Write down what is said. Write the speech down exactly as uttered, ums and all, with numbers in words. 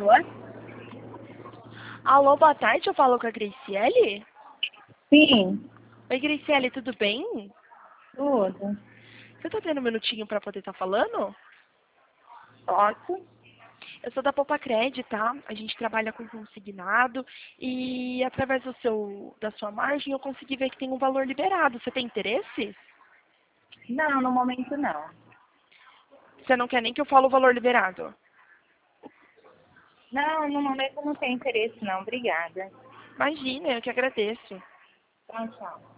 Alô? Alô, boa tarde, eu falo com a Graciele? Sim, Oi, Graciele, tudo bem? tudo. Você tá tendo um minutinho pra poder estar falando? Posso? Eu sou da Poupa Cred, tá? A gente trabalha com consignado e através do seu, da sua margem eu consegui ver que tem um valor liberado. Você tem interesse? Não, no momento não. Você não quer nem que eu fale o valor liberado? Não, no momento não tem interesse não, obrigada. Imagina, eu que agradeço. Tchau, tchau.